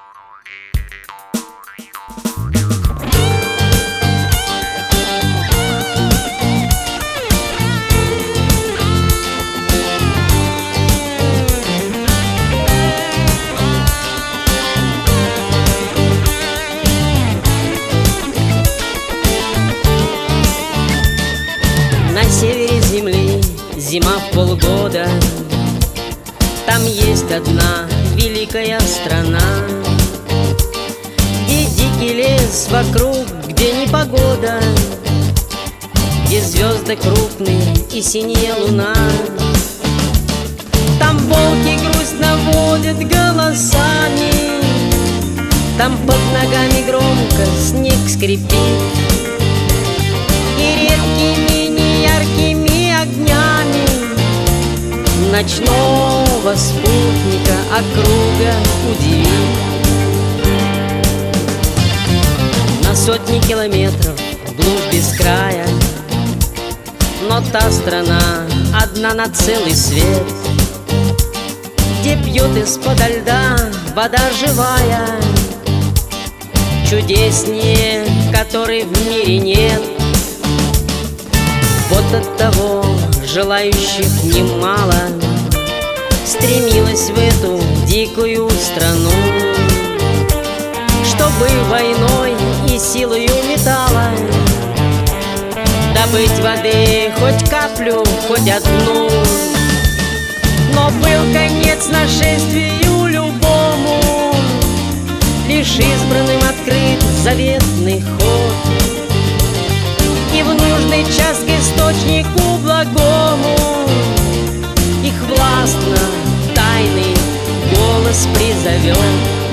На севере земли зима в полгода. Там есть одна великая страна, где дикий лес вокруг, где непогода, где звезды крупные и синяя луна. Там волки грусть наводят голосами, там под ногами громко снег скрипит, и редкими неяркими огнями ночного спутника округа удивит. На сотни километров глубь без края, но та страна одна на целый свет, где пьет из-подо льда вода живая, чудеснее которой в мире нет. Вот от того желающих немало стремилась в эту дикую страну, чтобы войной и силою металла добыть воды хоть каплю, хоть одну. Но был конец нашествию любому, лишь избранным открыт заветный ход, и в нужный час к источнику благому их властно тайный голос призовет.